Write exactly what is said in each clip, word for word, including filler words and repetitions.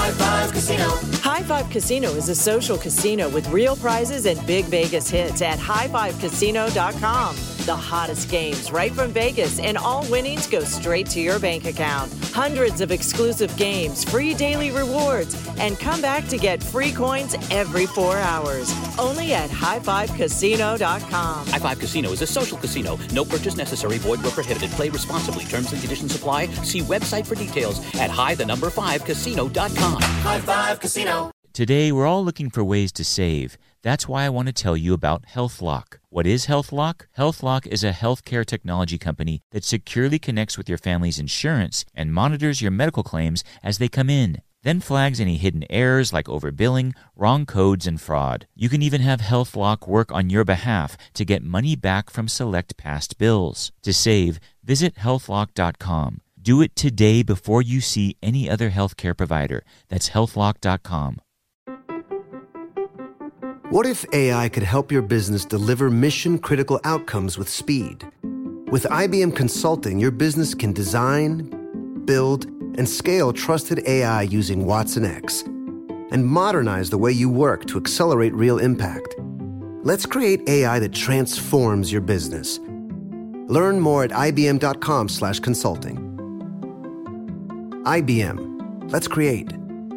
High Five Casino. High Five Casino is a social casino with real prizes and big Vegas hits at high five casino dot com. The hottest games right from Vegas, and all winnings go straight to your bank account. Hundreds of exclusive games, free daily rewards, and come back to get free coins every four hours. Only at high five casino dot com. High Five Casino is a social casino. No purchase necessary. Void where prohibited. Play responsibly. Terms and conditions apply. See website for details at high the number five casino dot com. High Five Casino. Today, we're all looking for ways to save. That's why I want to tell you about HealthLock. What is HealthLock? HealthLock is a healthcare technology company that securely connects with your family's insurance and monitors your medical claims as they come in, then flags any hidden errors like overbilling, wrong codes, and fraud. You can even have HealthLock work on your behalf to get money back from select past bills. To save, visit health lock dot com. Do it today before you see any other healthcare provider. That's health lock dot com. What if A I could help your business deliver mission-critical outcomes with speed? With I B M Consulting, your business can design, build, and scale trusted A I using Watson X, and modernize the way you work to accelerate real impact. Let's create A I that transforms your business. Learn more at I B M dot com slash consulting. I B M. Let's create.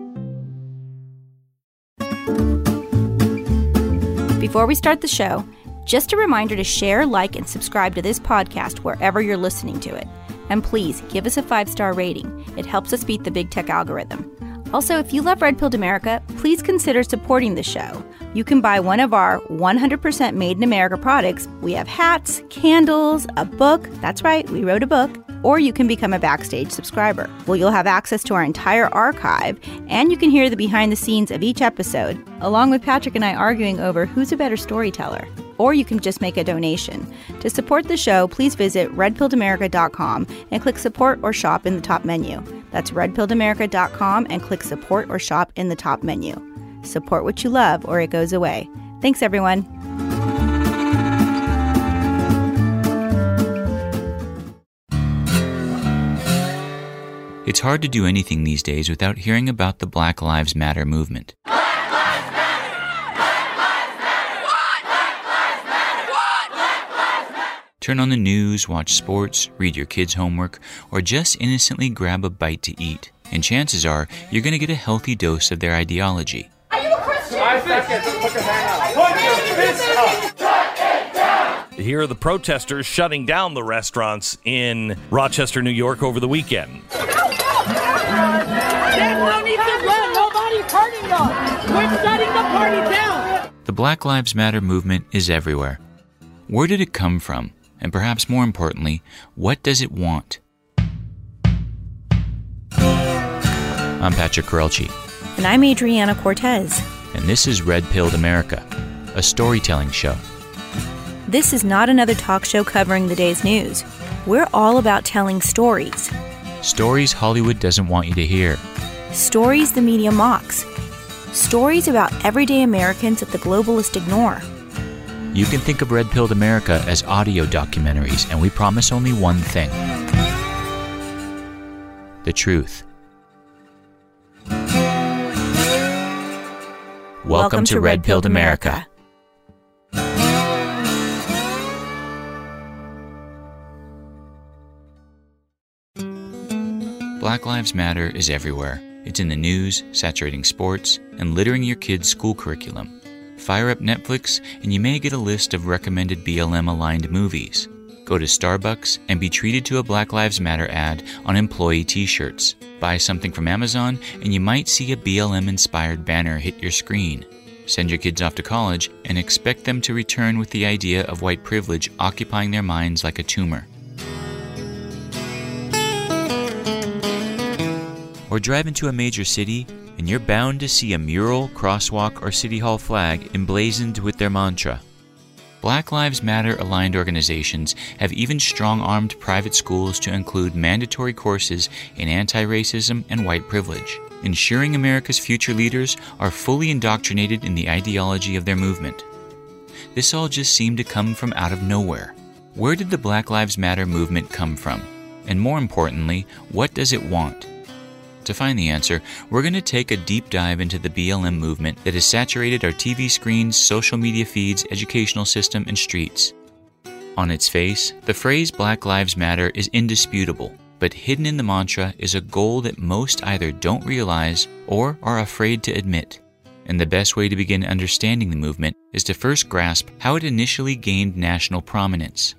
Before we start the show, just a reminder to share, like, and subscribe to this podcast wherever you're listening to it. And please, give us a five-star rating. It helps us beat the big tech algorithm. Also, if you love Red Pilled America, please consider supporting the show. You can buy one of our one hundred percent Made in America products. We have hats, candles, a book. That's right, we wrote a book. Or you can become a Backstage subscriber. Well, you'll have access to our entire archive, and you can hear the behind the scenes of each episode, along with Patrick and I arguing over who's a better storyteller. Or you can just make a donation. To support the show, please visit red pilled america dot com and click Support or Shop in the top menu. That's red pilled america dot com and click Support or Shop in the top menu. Support what you love or it goes away. Thanks, everyone. It's hard to do anything these days without hearing about the Black Lives Matter movement. Black Lives Matter! Black Lives Matter! What? Black Lives Matter! What? Black Lives Matter! Turn on the news, watch sports, read your kids' homework, or just innocently grab a bite to eat. And chances are, you're going to get a healthy dose of their ideology. Are you a Christian? Five seconds. Put your hand out. Put your fist up. Shut it down! Here are the protesters shutting down the restaurants in Rochester, New York over the weekend. Nobody's hurting us. We're shutting the party down. The Black Lives Matter movement is everywhere. Where did it come from? And perhaps more importantly, what does it want? I'm Patrick Corelchi. And I'm Adriana Cortez. And this is Red Pilled America, a storytelling show. This is not another talk show covering the day's news. We're all about telling stories. Stories Hollywood doesn't want you to hear. Stories the media mocks. Stories about everyday Americans that the globalists ignore. You can think of Red Pilled America as audio documentaries, and we promise only one thing. The truth. Welcome, Welcome to, to Red Pilled America. Black Lives Matter is everywhere. It's in the news, saturating sports, and littering your kids' school curriculum. Fire up Netflix, and you may get a list of recommended B L M-aligned movies. Go to Starbucks and be treated to a Black Lives Matter ad on employee t-shirts. Buy something from Amazon, and you might see a B L M-inspired banner hit your screen. Send your kids off to college and expect them to return with the idea of white privilege occupying their minds like a tumor. Or drive into a major city, and you're bound to see a mural, crosswalk, or city hall flag emblazoned with their mantra. Black Lives Matter-aligned organizations have even strong-armed private schools to include mandatory courses in anti-racism and white privilege, ensuring America's future leaders are fully indoctrinated in the ideology of their movement. This all just seemed to come from out of nowhere. Where did the Black Lives Matter movement come from? And more importantly, what does it want? to find the answer, we're going to take a deep dive into the B L M movement that has saturated our T V screens, social media feeds, educational system, and streets. On its face, the phrase Black Lives Matter is indisputable, but hidden in the mantra is a goal that most either don't realize or are afraid to admit. And the best way to begin understanding the movement is to first grasp how it initially gained national prominence.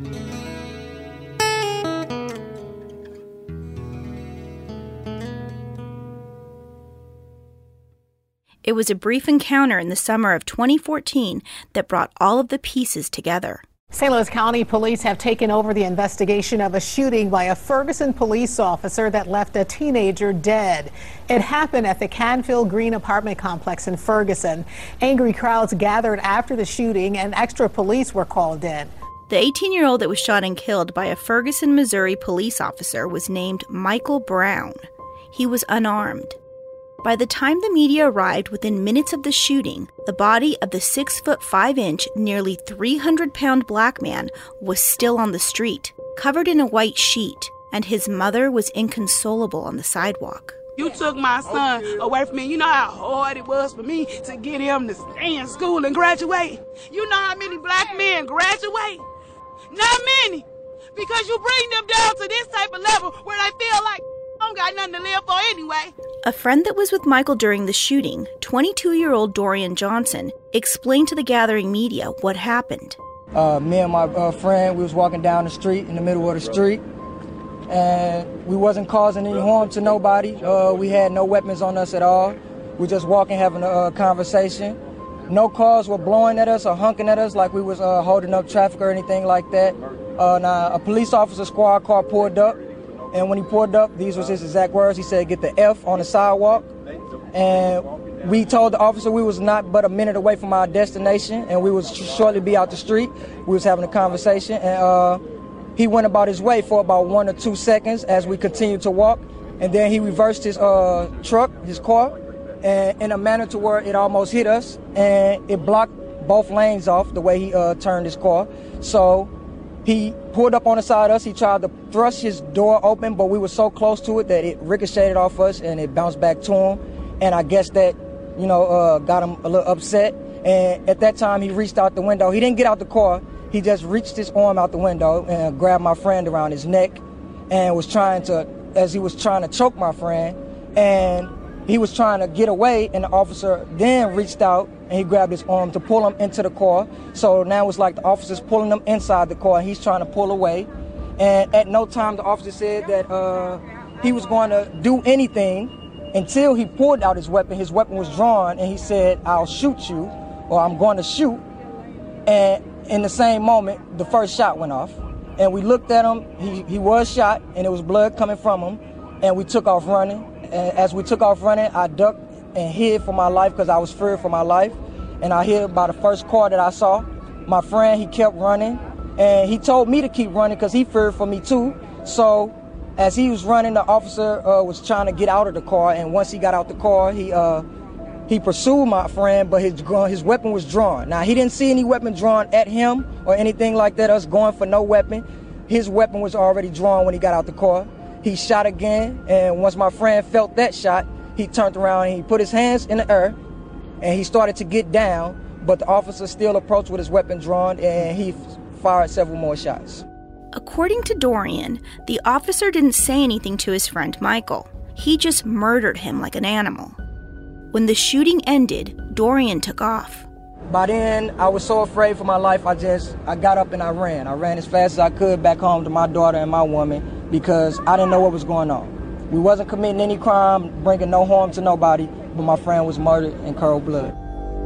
It was a brief encounter in the summer of twenty fourteen that brought all of the pieces together. Saint Louis County police have taken over the investigation of a shooting by a Ferguson police officer that left a teenager dead. It happened at the Canfield Green apartment complex in Ferguson. Angry crowds gathered after the shooting and extra police were called in. The eighteen-year-old that was shot and killed by a Ferguson, Missouri police officer was named Michael Brown. He was unarmed. By the time the media arrived within minutes of the shooting, the body of the six foot five inch, nearly three hundred pound black man was still on the street, covered in a white sheet, and his mother was inconsolable on the sidewalk. You took my son away from me. You know how hard it was for me to get him to stay in school and graduate? You know how many black men graduate? Not many. Because you bring them down to this type of level where they feel like I don't got nothing to live for anyway. A friend that was with Michael during the shooting, twenty-two-year-old Dorian Johnson, explained to the gathering media what happened. Uh, me and my uh, friend, we was walking down the street, in the middle of the street, and we wasn't causing any harm to nobody. Uh, we had no weapons on us at all. We just walking, having a uh, conversation. No cars were blowing at us or honking at us like we was uh, holding up traffic or anything like that. Uh, now, a police officer squad car pulled up. And when he pulled up, these was his exact words. He said, "Get the F on the sidewalk." And we told the officer we was not but a minute away from our destination, and we would shortly be out the street. We was having a conversation, and uh, he went about his way for about one or two seconds as we continued to walk. And then he reversed his uh, truck, his car, and in a manner to where it almost hit us, and it blocked both lanes off the way he uh, turned his car. So he pulled up on the side of us. He tried to thrust his door open, but we were so close to it that it ricocheted off us and it bounced back to him. And I guess that, you know, uh, got him a little upset. And at that time, he reached out the window. He didn't get out the car. He just reached his arm out the window and grabbed my friend around his neck and was trying to, as he was trying to choke my friend. And he was trying to get away, and the officer then reached out and he grabbed his arm to pull him into the car. So now it's like the officer's pulling him inside the car and he's trying to pull away. And at no time the officer said that uh, he was going to do anything until he pulled out his weapon. His weapon was drawn and he said, "I'll shoot you," or "I'm going to shoot." And in the same moment, the first shot went off. And we looked at him, he, he was shot and there was blood coming from him. And we took off running. And as we took off running, I ducked and hid for my life because I was feared for my life. And I hid by the first car that I saw. My friend, he kept running. And he told me to keep running because he feared for me too. So as he was running, the officer uh, was trying to get out of the car. And once he got out the car, he uh, he pursued my friend, but his, his weapon was drawn. Now, he didn't see any weapon drawn at him or anything like that, us going for no weapon. His weapon was already drawn when he got out the car. He shot again, and once my friend felt that shot, he turned around and he put his hands in the air, and he started to get down, but the officer still approached with his weapon drawn, and he fired several more shots. According to Dorian, the officer didn't say anything to his friend Michael. He just murdered him like an animal. When the shooting ended, Dorian took off. By then, I was so afraid for my life, I just, I got up and I ran. I ran as fast as I could back home to my daughter and my woman because I didn't know what was going on. We wasn't committing any crime, bringing no harm to nobody, but my friend was murdered in cold blood.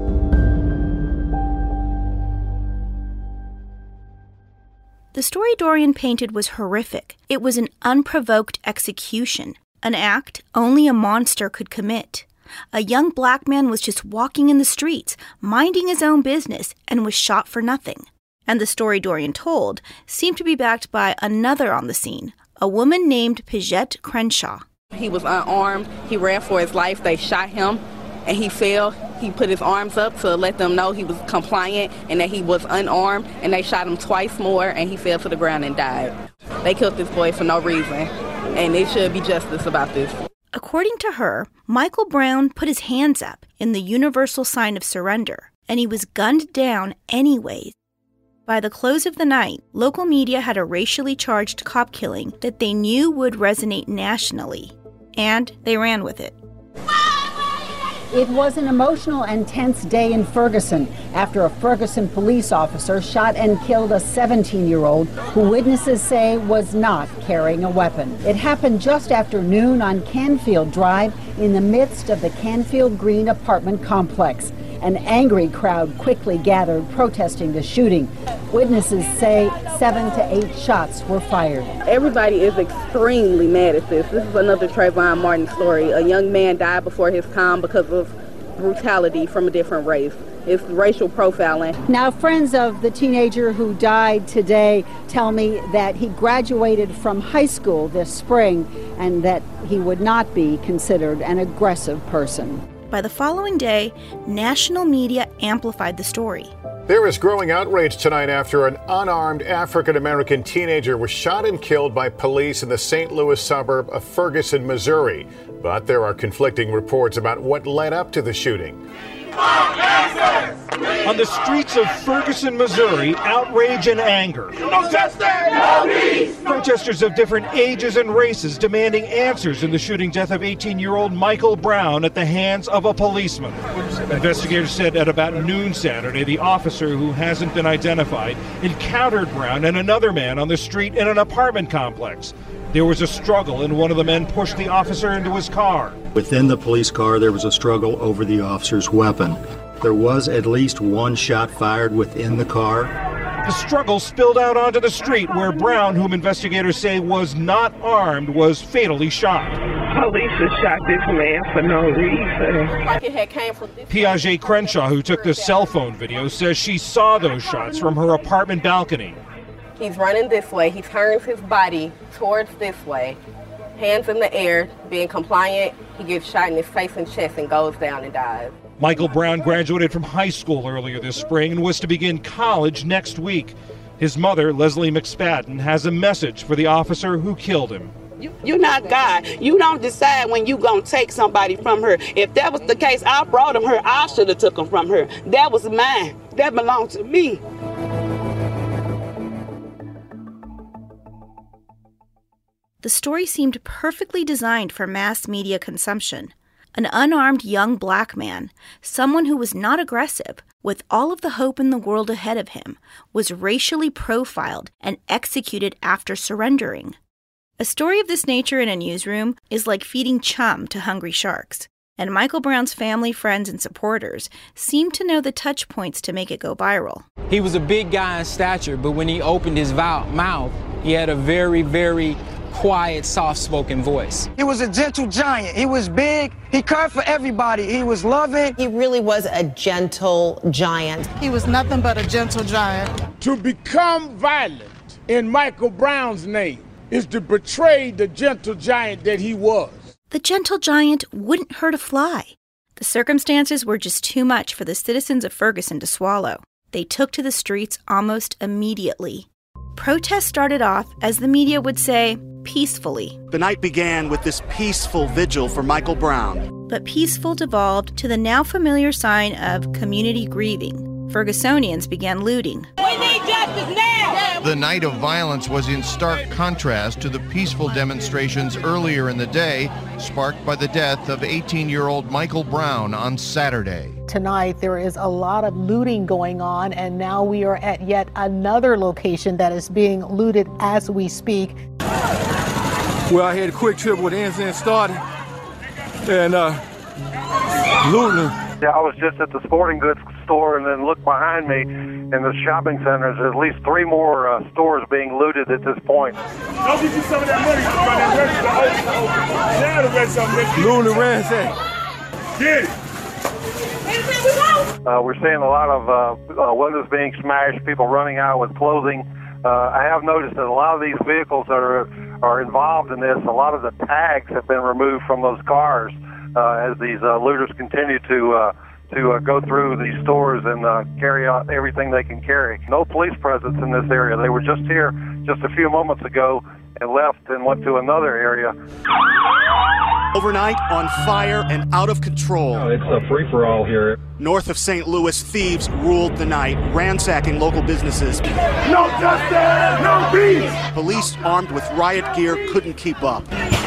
The story Dorian painted was horrific. It was an unprovoked execution, an act only a monster could commit. A young black man was just walking in the streets, minding his own business, and was shot for nothing. And the story Dorian told seemed to be backed by another on the scene, a woman named Pigette Crenshaw. He was unarmed. He ran for his life. They shot him, and he fell. He put his arms up to let them know he was compliant and that he was unarmed, and they shot him twice more, and he fell to the ground and died. They killed this boy for no reason, and there should be justice about this. According to her, Michael Brown put his hands up in the universal sign of surrender, and he was gunned down anyways. By the close of the night, local media had a racially charged cop killing that they knew would resonate nationally, and they ran with it. It was an emotional and tense day in Ferguson after a Ferguson police officer shot and killed a seventeen-year-old who witnesses say was not carrying a weapon. It happened just after noon on Canfield Drive in the midst of the Canfield Green apartment complex. An angry crowd quickly gathered protesting the shooting. Witnesses say seven to eight shots were fired. Everybody is extremely mad at this. This is another Trayvon Martin story. A young man died before his time because of brutality from a different race. It's racial profiling. Now, friends of the teenager who died today tell me that he graduated from high school this spring and that he would not be considered an aggressive person. By the following day, national media amplified the story. There is growing outrage tonight after an unarmed African-American teenager was shot and killed by police in the Saint Louis suburb of Ferguson, Missouri. But there are conflicting reports about what led up to the shooting. On the streets of Ferguson, Missouri, outrage and anger. No justice! No peace! Protesters of different ages and races demanding answers in the shooting death of eighteen-year-old Michael Brown at the hands of a policeman. Investigators said at about noon Saturday, the officer, who hasn't been identified, encountered Brown and another man on the street in an apartment complex. There was a struggle, and one of the men pushed the officer into his car. Within the police car, there was a struggle over the officer's weapon. There was at least one shot fired within the car. The struggle spilled out onto the street, where Brown, whom investigators say was not armed, was fatally shot. Police have shot this man for no reason. Like it had came from this Piaget Crenshaw, who took the cell phone video, says she saw those shots from her apartment balcony. He's running this way. He turns his body towards this way, hands in the air, being compliant. He gets shot in his face and chest and goes down and dies. Michael Brown graduated from high school earlier this spring and was to begin college next week. His mother, Leslie McSpadden, has a message for the officer who killed him. You, you're not God. You don't decide when you're going to take somebody from her. If that was the case, I brought him her. I should have took him from her. That was mine. That belonged to me. The story seemed perfectly designed for mass media consumption. An unarmed young black man, someone who was not aggressive, with all of the hope in the world ahead of him, was racially profiled and executed after surrendering. A story of this nature in a newsroom is like feeding chum to hungry sharks, and Michael Brown's family, friends, and supporters seem to know the touch points to make it go viral. He was a big guy in stature, but when he opened his mouth, he had a very, very quiet, soft-spoken voice. He was a gentle giant. He was big. He cared for everybody. He was loving. He really was a gentle giant. He was nothing but a gentle giant. To become violent in Michael Brown's name is to betray the gentle giant that he was. The gentle giant wouldn't hurt a fly. The circumstances were just too much for the citizens of Ferguson to swallow. They took to the streets almost immediately. Protests started off, as the media would say, peacefully. The night began with this peaceful vigil for Michael Brown. But peaceful devolved to the now familiar sign of community grieving. Fergusonians began looting. We need justice now! The night of violence was in stark contrast to the peaceful demonstrations earlier in the day, sparked by the death of eighteen-year-old Michael Brown on Saturday. Tonight, there is a lot of looting going on, and now we are at yet another location that is being looted as we speak. Well, I had a quick trip where the incident started, and uh, looting. Yeah, I was just at the sporting goods store and then looked behind me in the shopping centers. There's at least three more uh, stores being looted at this point. I'll get you some of that money to run that register. Now the rest of them. Looting ransack. Get it. Uh, we're seeing a lot of uh, uh, windows being smashed, people running out with clothing. Uh, I have noticed that a lot of these vehicles that are are involved in this, a lot of the tags have been removed from those cars uh, as these uh, looters continue to uh, to uh, go through these stores and uh, carry out everything they can carry. No police presence in this area. They were just here just a few moments ago and left and went to another area. Overnight, on fire and out of control. Oh, it's a free-for-all here. North of Saint Louis, thieves ruled the night, ransacking local businesses. No justice, no peace! Police armed with riot gear couldn't keep up.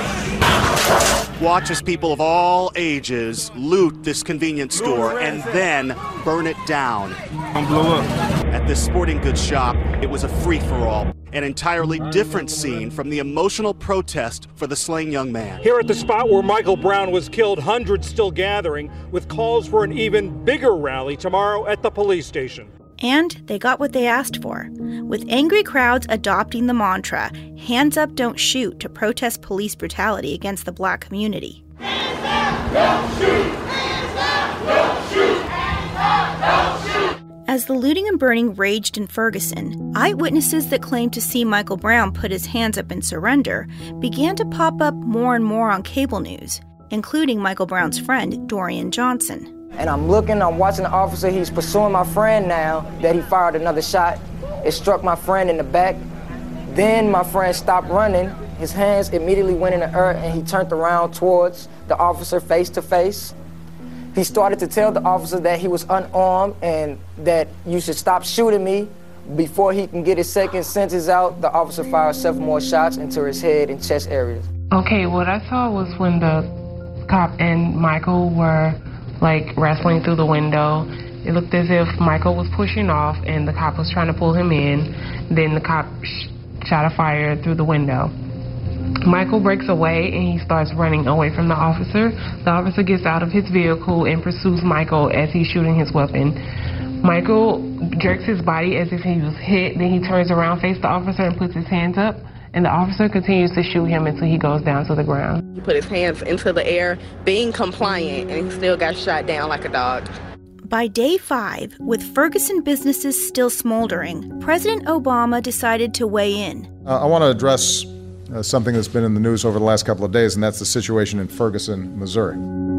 Watch as people of all ages loot this convenience store and then burn it down. Blew up. At this sporting goods shop, it was a free-for-all. An entirely different scene from the emotional protest for the slain young man. Here at the spot where Michael Brown was killed, hundreds still gathering with calls for an even bigger rally tomorrow at the police station. And they got what they asked for, with angry crowds adopting the mantra, hands up, don't shoot, to protest police brutality against the black community. Hands up, don't shoot! Hands up, don't shoot! Hands up, don't shoot! As the looting and burning raged in Ferguson, eyewitnesses that claimed to see Michael Brown put his hands up and surrender began to pop up more and more on cable news, including Michael Brown's friend, Dorian Johnson. And I'm looking, I'm watching the officer, he's pursuing my friend now that he fired another shot. It struck my friend in the back. Then my friend stopped running. His hands immediately went in the air and he turned around towards the officer face to face. He started to tell the officer that he was unarmed and that you should stop shooting me. Before he can get his second sentence out, the officer fired several more shots into his head and chest areas. Okay, what I saw was when the cop and Michael were like wrestling through the window. It looked as if Michael was pushing off and the cop was trying to pull him in. Then the cop sh- shot a fire through the window. Michael breaks away and he starts running away from the officer. The officer gets out of his vehicle and pursues Michael as he's shooting his weapon. Michael jerks his body as if he was hit. Then he turns around, faces the officer, and puts his hands up. And the officer continues to shoot him until he goes down to the ground. He put his hands into the air, being compliant, and he still got shot down like a dog. By day five, with Ferguson businesses still smoldering, President Obama decided to weigh in. Uh, I want to address uh, something that's been in the news over the last couple of days, and that's the situation in Ferguson, Missouri.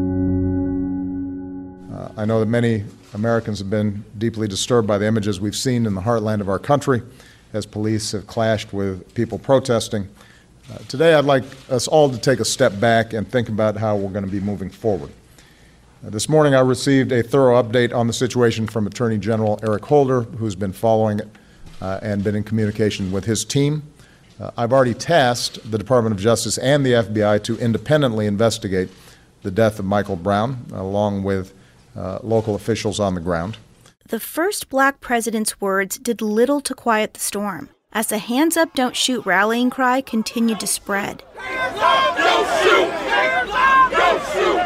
Uh, I know that many Americans have been deeply disturbed by the images we've seen in the heartland of our country as police have clashed with people protesting. Uh, today, I'd like us all to take a step back and think about how we're going to be moving forward. Uh, this morning, I received a thorough update on the situation from Attorney General Eric Holder, who's been following it uh, and been in communication with his team. Uh, I've already tasked the Department of Justice and the F B I to independently investigate the death of Michael Brown, along with uh, local officials on the ground. The first black president's words did little to quiet the storm, as the hands up, don't shoot rallying cry continued to spread. Hands up, don't shoot! Hands up, don't shoot!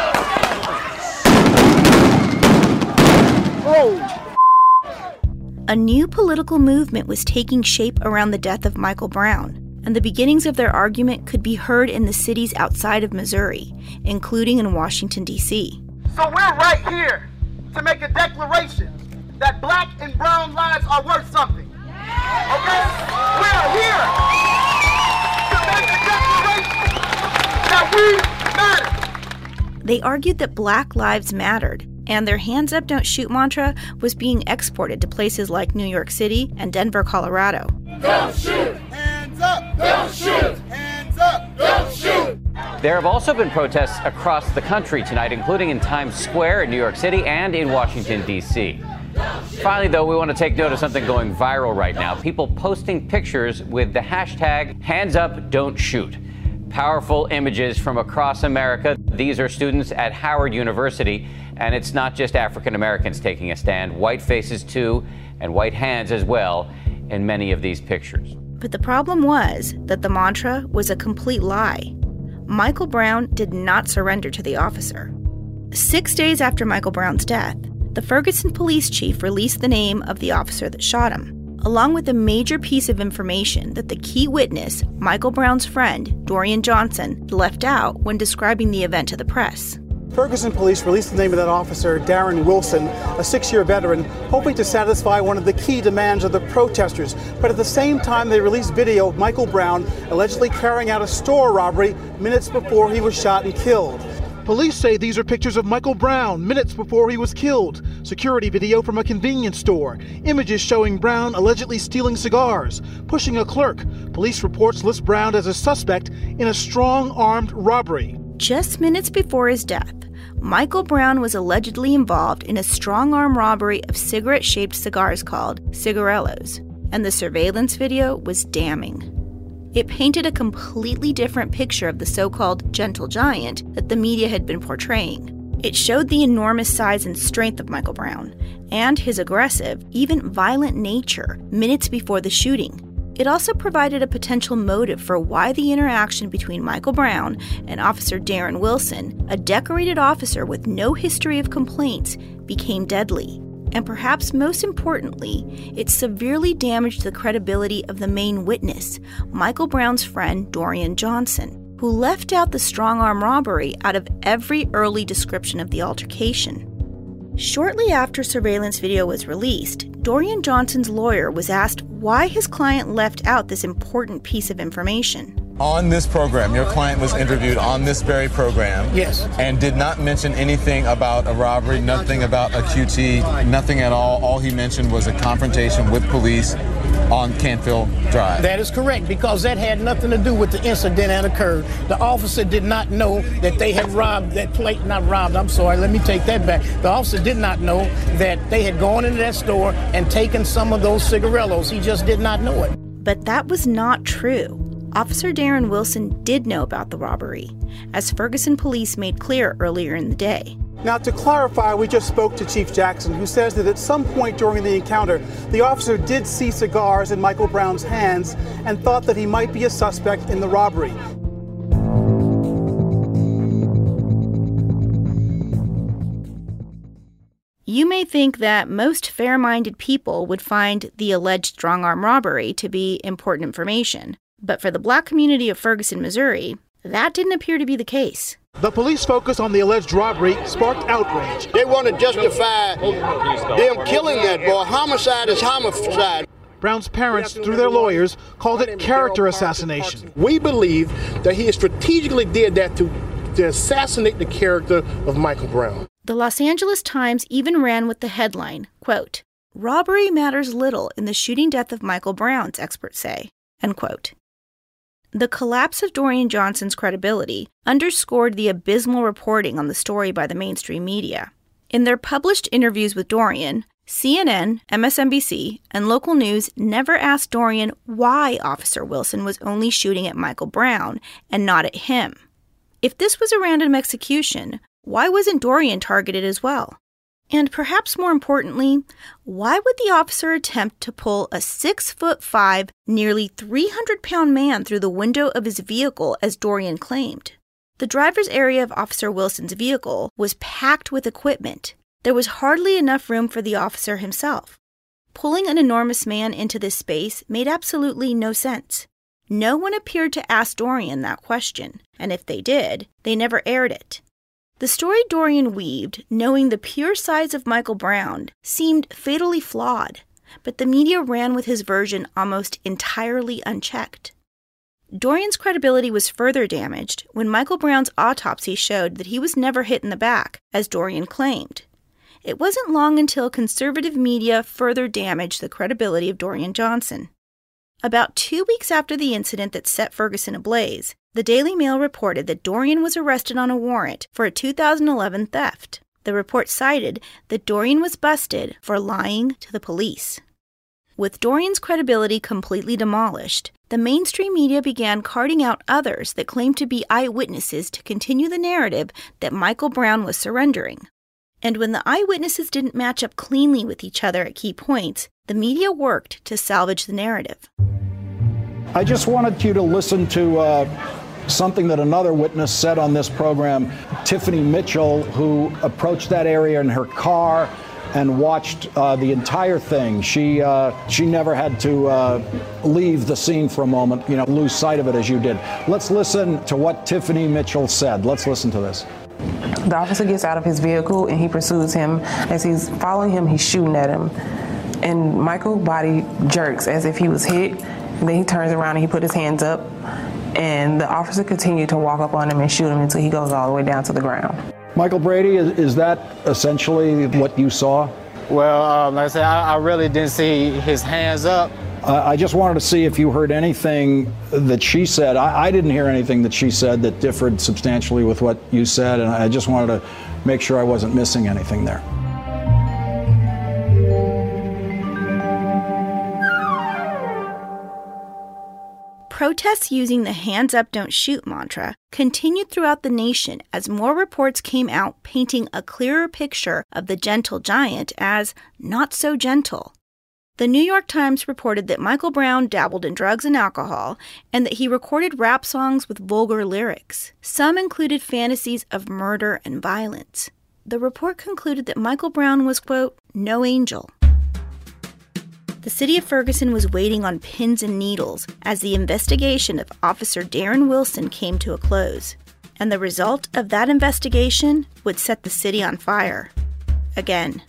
Oh. A new political movement was taking shape around the death of Michael Brown, and the beginnings of their argument could be heard in the cities outside of Missouri, including in Washington, D C. So we're right here to make a declaration that black and brown lives are worth something. Okay? We are here to make a declaration that we matter. They argued that black lives mattered, and their hands up, don't shoot mantra was being exported to places like New York City and Denver, Colorado. Don't shoot! Hands up! Don't shoot! Hands up! Don't shoot! There have also been protests across the country tonight, including in Times Square in New York City and in Washington, D C. Finally, though, we want to take note of something going viral right now. People posting pictures with the hashtag hands up, don't shoot. Powerful images from across America. These are students at Howard University, and it's not just African Americans taking a stand. White faces, too, and white hands as well in many of these pictures. But the problem was that the mantra was a complete lie. Michael Brown did not surrender to the officer. Six days after Michael Brown's death, the Ferguson police chief released the name of the officer that shot him, along with a major piece of information that the key witness, Michael Brown's friend, Dorian Johnson, left out when describing the event to the press. Ferguson police released the name of that officer, Darren Wilson, a six-year veteran, hoping to satisfy one of the key demands of the protesters. But at the same time, they released video of Michael Brown allegedly carrying out a store robbery minutes before he was shot and killed. Police say these are pictures of Michael Brown minutes before he was killed. Security video from a convenience store. Images showing Brown allegedly stealing cigars, pushing a clerk. Police reports list Brown as a suspect in a strong armed robbery. Just minutes before his death, Michael Brown was allegedly involved in a strong-arm robbery of cigarette-shaped cigars called cigarellos, and the surveillance video was damning. It painted a completely different picture of the so-called gentle giant that the media had been portraying. It showed the enormous size and strength of Michael Brown, and his aggressive, even violent nature minutes before the shooting. It also provided a potential motive for why the interaction between Michael Brown and Officer Darren Wilson, a decorated officer with no history of complaints, became deadly. And perhaps most importantly, it severely damaged the credibility of the main witness, Michael Brown's friend Dorian Johnson, who left out the strong-arm robbery out of every early description of the altercation. Shortly after surveillance video was released, Dorian Johnson's lawyer was asked why his client left out this important piece of information. On this program, your client was interviewed on this very program. Yes. And did not mention anything about a robbery, nothing about a Q T, nothing at all. All he mentioned was a confrontation with police on Canfield Drive. That is correct, because that had nothing to do with the incident that occurred. The officer did not know that they had robbed that plate, not robbed, I'm sorry, let me take that back. The officer did not know that they had gone into that store and taken some of those cigarellos. He just did not know it. But that was not true. Officer Darren Wilson did know about the robbery, as Ferguson police made clear earlier in the day. Now, to clarify, we just spoke to Chief Jackson, who says that at some point during the encounter, the officer did see cigars in Michael Brown's hands and thought that he might be a suspect in the robbery. You may think that most fair-minded people would find the alleged strong-arm robbery to be important information, but for the black community of Ferguson, Missouri, that didn't appear to be the case. The police focus on the alleged robbery sparked outrage. They want to justify them killing that boy. Homicide is homicide. Brown's parents, through their lawyers, called it character assassination. We believe that he strategically did that to, to assassinate the character of Michael Brown. The Los Angeles Times even ran with the headline, quote, "Robbery matters little in the shooting death of Michael Brown's, experts say," end quote. The collapse of Dorian Johnson's credibility underscored the abysmal reporting on the story by the mainstream media. In their published interviews with Dorian, C N N, M S N B C, and local news never asked Dorian why Officer Wilson was only shooting at Michael Brown and not at him. If this was a random execution, why wasn't Dorian targeted as well? And perhaps more importantly, why would the officer attempt to pull a six foot five, nearly three hundred pound man through the window of his vehicle as Dorian claimed? The driver's area of Officer Wilson's vehicle was packed with equipment. There was hardly enough room for the officer himself. Pulling an enormous man into this space made absolutely no sense. No one appeared to ask Dorian that question, and if they did, they never aired it. The story Dorian weaved, knowing the pure size of Michael Brown, seemed fatally flawed, but the media ran with his version almost entirely unchecked. Dorian's credibility was further damaged when Michael Brown's autopsy showed that he was never hit in the back, as Dorian claimed. It wasn't long until conservative media further damaged the credibility of Dorian Johnson. About two weeks after the incident that set Ferguson ablaze, the Daily Mail reported that Dorian was arrested on a warrant for a two thousand eleven theft. The report cited that Dorian was busted for lying to the police. With Dorian's credibility completely demolished, the mainstream media began carting out others that claimed to be eyewitnesses to continue the narrative that Michael Brown was surrendering. And when the eyewitnesses didn't match up cleanly with each other at key points, the media worked to salvage the narrative. I just wanted you to listen to uh, something that another witness said on this program, Tiffany Mitchell, who approached that area in her car and watched uh, the entire thing. She uh, she never had to uh, leave the scene for a moment, you know, lose sight of it as you did. Let's listen to what Tiffany Mitchell said. Let's listen to this. The officer gets out of his vehicle and he pursues him. As he's following him, he's shooting at him. And Michael's body jerks as if he was hit. Then he turns around and he put his hands up. And the officer continued to walk up on him and shoot him until he goes all the way down to the ground. Michael Brady, is, is that essentially what you saw? Well, um, like I said, I, I really didn't see his hands up. Uh, I just wanted to see if you heard anything that she said. I, I didn't hear anything that she said that differed substantially with what you said, and I just wanted to make sure I wasn't missing anything there. Protests using the hands up, don't shoot mantra continued throughout the nation as more reports came out painting a clearer picture of the gentle giant as not so gentle. The New York Times reported that Michael Brown dabbled in drugs and alcohol and that he recorded rap songs with vulgar lyrics. Some included fantasies of murder and violence. The report concluded that Michael Brown was, quote, no angel. The city of Ferguson was waiting on pins and needles as the investigation of Officer Darren Wilson came to a close. And the result of that investigation would set the city on fire. Again.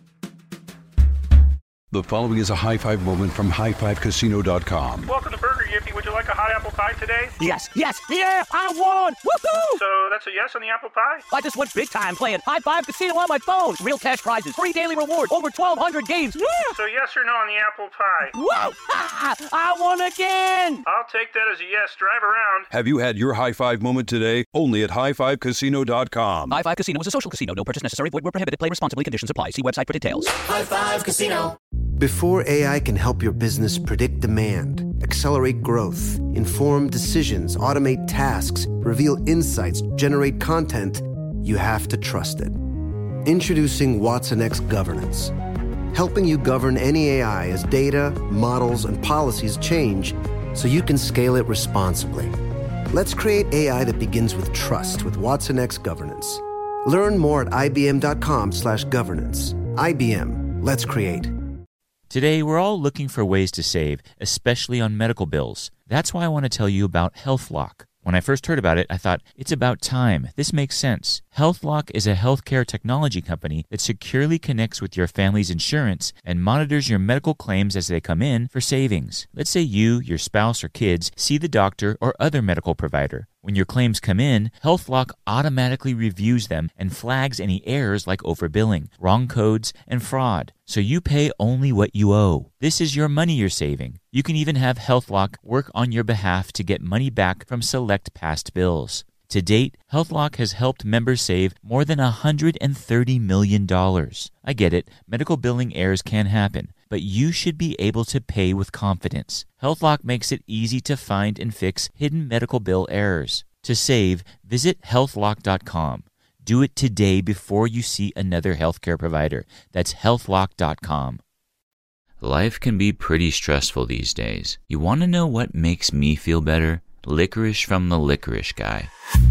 The following is a high five moment from high five casino dot com. Welcome to Burger Yippee. Would you like a hot apple pie today? Yes, yes, yeah, I won! Woohoo! So that's a yes on the apple pie? I just went big time playing High Five Casino on my phone. Real cash prizes, free daily rewards, over twelve hundred games. Yeah! So yes or no on the apple pie? Whoa! Ha! I won again! I'll take that as a yes. Drive around. Have you had your high five moment today? Only at high five casino dot com. High Five Casino is a social casino. No purchase necessary. Void where prohibited. Play responsibly. Conditions apply. See website for details. High Five Casino. Before A I can help your business predict demand, accelerate growth, inform decisions, automate tasks, reveal insights, generate content, you have to trust it. Introducing watsonx Governance, helping you govern any A I as data, models, and policies change so you can scale it responsibly. Let's create A I that begins with trust with watsonx Governance. Learn more at I B M dot com slash governance. I B M, let's create. Today, we're all looking for ways to save, especially on medical bills. That's why I want to tell you about HealthLock. When I first heard about it, I thought, it's about time. This makes sense. HealthLock is a healthcare technology company that securely connects with your family's insurance and monitors your medical claims as they come in for savings. Let's say you, your spouse, or kids see the doctor or other medical provider. When your claims come in, HealthLock automatically reviews them and flags any errors like overbilling, wrong codes, and fraud. So you pay only what you owe. This is your money you're saving. You can even have HealthLock work on your behalf to get money back from select past bills. To date, HealthLock has helped members save more than one hundred thirty million dollars. I get it, medical billing errors can happen, but you should be able to pay with confidence. HealthLock makes it easy to find and fix hidden medical bill errors. To save, visit health lock dot com. Do it today before you see another healthcare provider. That's health lock dot com. Life can be pretty stressful these days. You want to know what makes me feel better? Licorice from the Licorice Guy.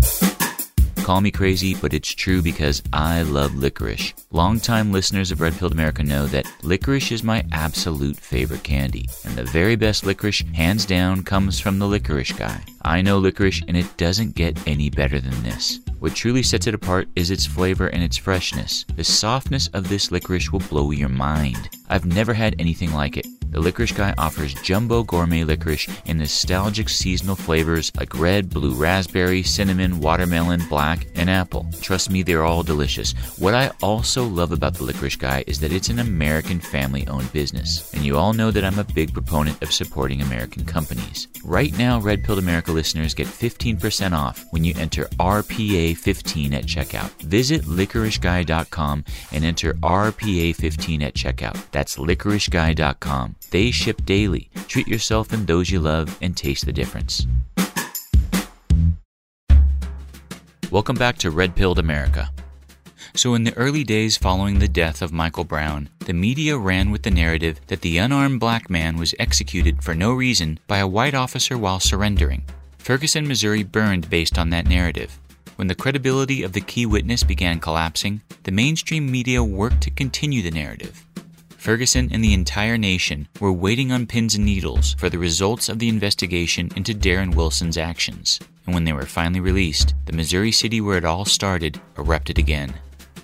Call me crazy, but it's true because I love licorice. Longtime listeners of Red Pilled America know that licorice is my absolute favorite candy. And the very best licorice, hands down, comes from the Licorice Guy. I know licorice, and it doesn't get any better than this. What truly sets it apart is its flavor and its freshness. The softness of this licorice will blow your mind. I've never had anything like it. The Licorice Guy offers jumbo gourmet licorice in nostalgic seasonal flavors like red, blue raspberry, cinnamon, watermelon, black, and apple. Trust me, they're all delicious. What I also love about the Licorice Guy is that it's an American family-owned business. And you all know that I'm a big proponent of supporting American companies. Right now, Red Pilled America listeners get fifteen percent off when you enter R P A fifteen at checkout. Visit licorice guy dot com and enter R P A fifteen at checkout. That's licorice guy dot com. They ship daily. Treat yourself and those you love and taste the difference. Welcome back to Red Pilled America. So in the early days following the death of Michael Brown, the media ran with the narrative that the unarmed black man was executed for no reason by a white officer while surrendering. Ferguson, Missouri burned based on that narrative. When the credibility of the key witness began collapsing, the mainstream media worked to continue the narrative. Ferguson and the entire nation were waiting on pins and needles for the results of the investigation into Darren Wilson's actions. And when they were finally released, the Missouri city where it all started erupted again.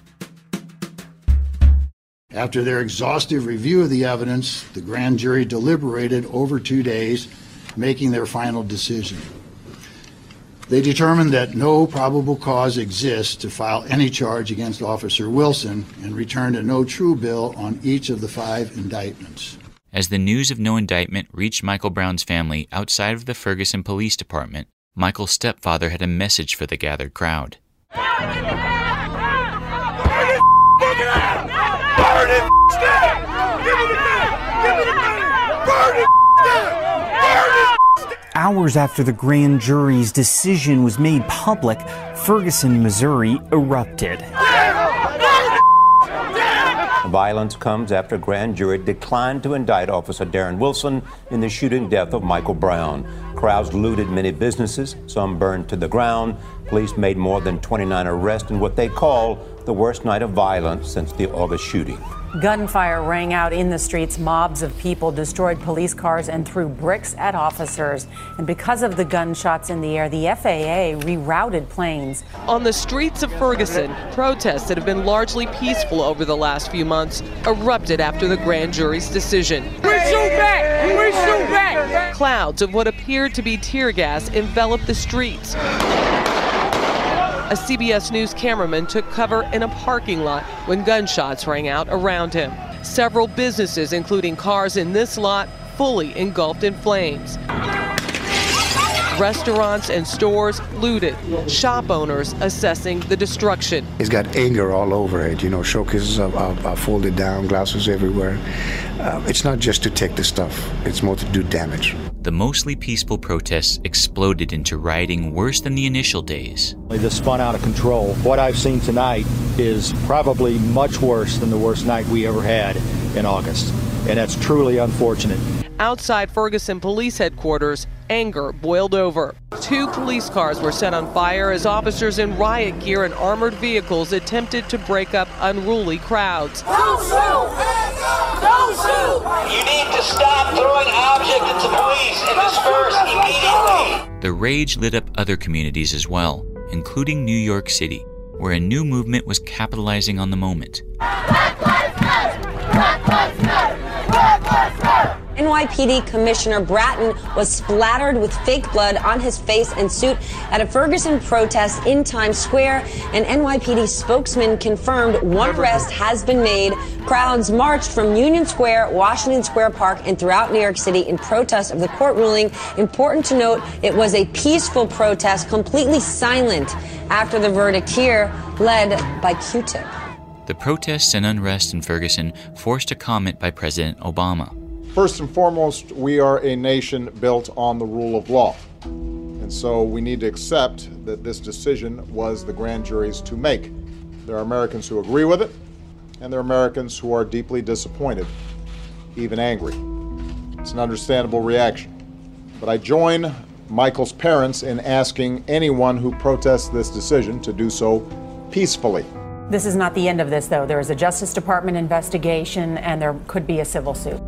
After their exhaustive review of the evidence, the grand jury deliberated over two days, making their final decision. They determined that no probable cause exists to file any charge against Officer Wilson and returned a no true bill on each of the five indictments. As the news of no indictment reached Michael Brown's family outside of the Ferguson Police Department, Michael's stepfather had a message for the gathered crowd. Hours after the grand jury's decision was made public, Ferguson, Missouri erupted. Violence comes after a grand jury declined to indict Officer Darren Wilson in the shooting death of Michael Brown. Crowds looted many businesses, some burned to the ground. Police made more than twenty-nine arrests in what they call the worst night of violence since the August shooting. Gunfire rang out in the streets. Mobs of people destroyed police cars and threw bricks at officers. And because of the gunshots in the air, the F A A rerouted planes. On the streets of Ferguson, protests that have been largely peaceful over the last few months erupted after the grand jury's decision. We shoot back! We shoot back! Clouds of what appeared to be tear gas enveloped the streets. A C B S News cameraman took cover in a parking lot when gunshots rang out around him. Several businesses, including cars in this lot, fully engulfed in flames. Restaurants and stores looted, shop owners assessing the destruction. It's got anger all over it, you know, showcases are, are, are folded down, glasses everywhere. Uh, it's not just to take the stuff, it's more to do damage. The mostly peaceful protests exploded into rioting worse than the initial days. This spun out of control. What I've seen tonight is probably much worse than the worst night we ever had in August, and that's truly unfortunate. Outside Ferguson Police Headquarters, anger boiled over. Two police cars were set on fire as officers in riot gear and armored vehicles attempted to break up unruly crowds. Don't shoot! Don't shoot! You need to stop throwing objects at the police and disperse immediately. The rage lit up other communities as well, including New York City, where a new movement was capitalizing on the moment. Black Lives Matter! Black Lives Matter! Black Lives Matter! N Y P D Commissioner Bratton was splattered with fake blood on his face and suit at a Ferguson protest in Times Square. An N Y P D spokesman confirmed one arrest has been made. Crowds marched from Union Square, Washington Square Park, and throughout New York City in protest of the court ruling. Important to note, it was a peaceful protest, completely silent after the verdict here, led by Q-Tip. The protests and unrest in Ferguson forced a comment by President Obama. First and foremost, we are a nation built on the rule of law. And so we need to accept that this decision was the grand jury's to make. There are Americans who agree with it, and there are Americans who are deeply disappointed, even angry. It's an understandable reaction. But I join Michael's parents in asking anyone who protests this decision to do so peacefully. This is not the end of this, though. There is a Justice Department investigation, and there could be a civil suit.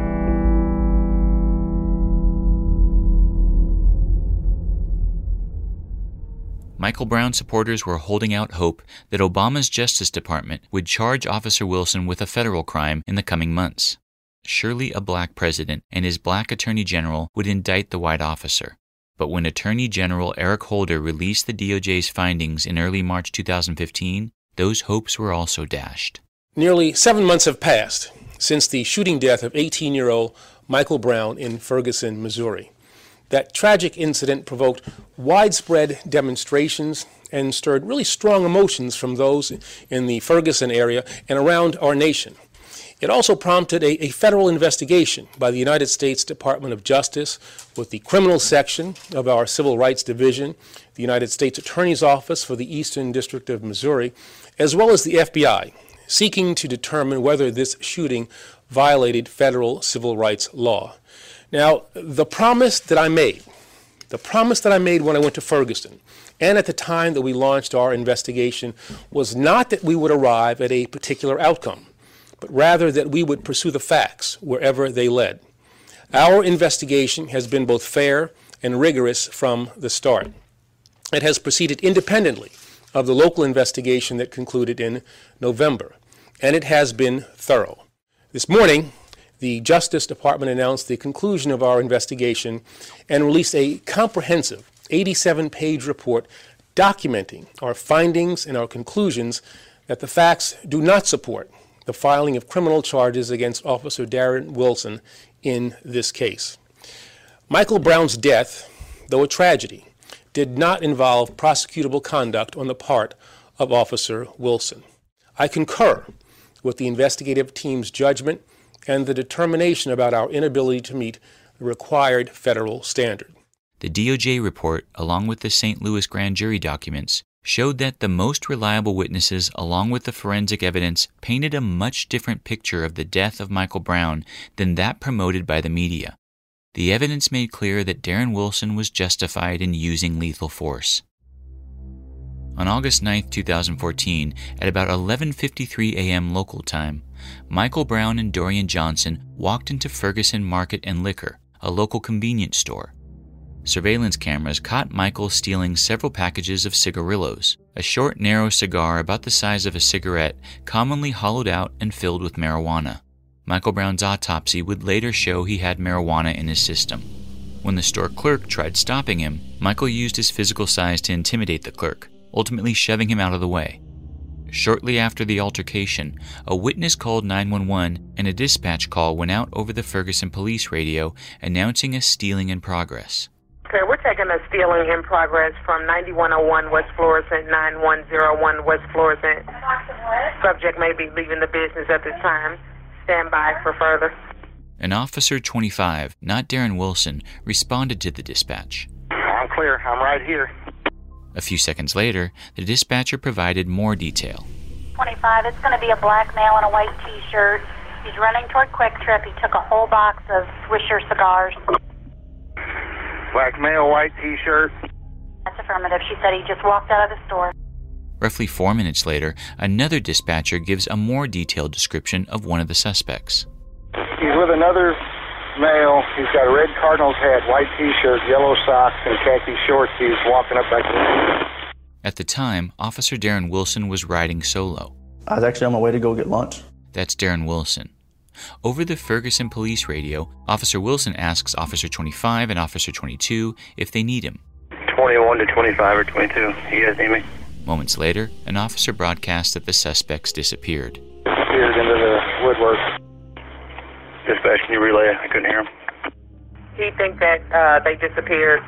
Michael Brown supporters were holding out hope that Obama's Justice Department would charge Officer Wilson with a federal crime in the coming months. Surely a black president and his black attorney general would indict the white officer. But when Attorney General Eric Holder released the D O J's findings in early March two thousand fifteen, those hopes were also dashed. Nearly seven months have passed since the shooting death of eighteen-year-old Michael Brown in Ferguson, Missouri. That tragic incident provoked widespread demonstrations and stirred really strong emotions from those in the Ferguson area and around our nation. It also prompted a, a federal investigation by the United States Department of Justice with the criminal section of our Civil Rights Division, the United States Attorney's Office for the Eastern District of Missouri, as well as the F B I, seeking to determine whether this shooting violated federal civil rights law. Now, the promise that I made, the promise that I made when I went to Ferguson, and at the time that we launched our investigation, was not that we would arrive at a particular outcome, but rather that we would pursue the facts wherever they led. Our investigation has been both fair and rigorous from the start. It has proceeded independently of the local investigation that concluded in November, and it has been thorough. This morning, the Justice Department announced the conclusion of our investigation and released a comprehensive eighty-seven page report documenting our findings and our conclusions that the facts do not support the filing of criminal charges against Officer Darren Wilson in this case. Michael Brown's death, though a tragedy, did not involve prosecutable conduct on the part of Officer Wilson. I concur with the investigative team's judgment and the determination about our inability to meet the required federal standard. The D O J report, along with the Saint Louis grand jury documents, showed that the most reliable witnesses, along with the forensic evidence, painted a much different picture of the death of Michael Brown than that promoted by the media. The evidence made clear that Darren Wilson was justified in using lethal force. On August ninth, two thousand fourteen, at about eleven fifty-three a.m. local time, Michael Brown and Dorian Johnson walked into Ferguson Market and Liquor, a local convenience store. Surveillance cameras caught Michael stealing several packages of cigarillos, a short, narrow cigar about the size of a cigarette, commonly hollowed out and filled with marijuana. Michael Brown's autopsy would later show he had marijuana in his system. When the store clerk tried stopping him, Michael used his physical size to intimidate the clerk, ultimately shoving him out of the way. Shortly after the altercation, a witness called nine one one and a dispatch call went out over the Ferguson police radio announcing a stealing in progress. Okay, we're taking a stealing in progress from ninety-one oh one West Florissant, nine one oh one West Florissant. Subject may be leaving the business at this time. Stand by for further. An officer twenty-five, not Darren Wilson, responded to the dispatch. I'm clear. I'm right here. A few seconds later, the dispatcher provided more detail. twenty-five, it's going to be a black male in a white T-shirt. He's running toward Quick Trip. He took a whole box of Swisher cigars. Black male, white T-shirt. That's affirmative. She said he just walked out of the store. Roughly four minutes later, another dispatcher gives a more detailed description of one of the suspects. He's with another male. He's got a red Cardinals hat, white T-shirt, yellow socks, and khaki shorts. He's walking up back to the... At the time, Officer Darren Wilson was riding solo. I was actually on my way to go get lunch. That's Darren Wilson. Over the Ferguson police radio, Officer Wilson asks Officer twenty-five and Officer twenty-two if they need him. twenty-one to twenty-five or twenty-two. You guys need me? Moments later, an officer broadcasts that the suspects disappeared. Disappeared into the woodwork. Dispatch, can you relay? I couldn't hear him. He thinks that uh, they disappeared.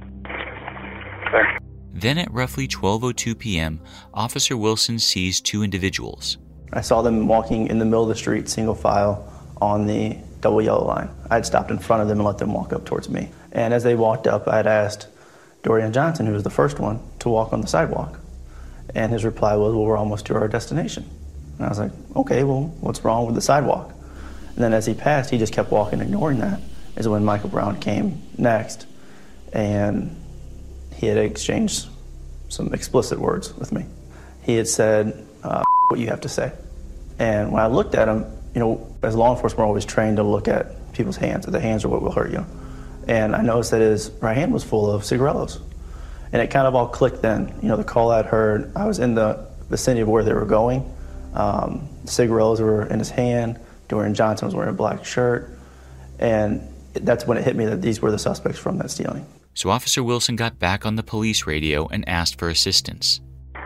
There. Then at roughly twelve oh two p.m., Officer Wilson sees two individuals. I saw them walking in the middle of the street, single file, on the double yellow line. I had stopped in front of them and let them walk up towards me. And as they walked up, I had asked Dorian Johnson, who was the first one, to walk on the sidewalk. And his reply was, well, we're almost to our destination. And I was like, okay, well, what's wrong with the sidewalk? And then as he passed, he just kept walking, ignoring that, is when Michael Brown came next. And he had exchanged some explicit words with me. He had said, uh, what you have to say. And when I looked at him, you know, as law enforcement, we're always trained to look at people's hands. The hands are what will hurt you. And I noticed that his right hand was full of cigarillos. And it kind of all clicked then. You know, the call I'd heard, I was in the vicinity of where they were going. Um, the cigarillos were in his hand. Dorian Johnson was wearing a black shirt. And that's when it hit me that these were the suspects from that stealing. So Officer Wilson got back on the police radio and asked for assistance.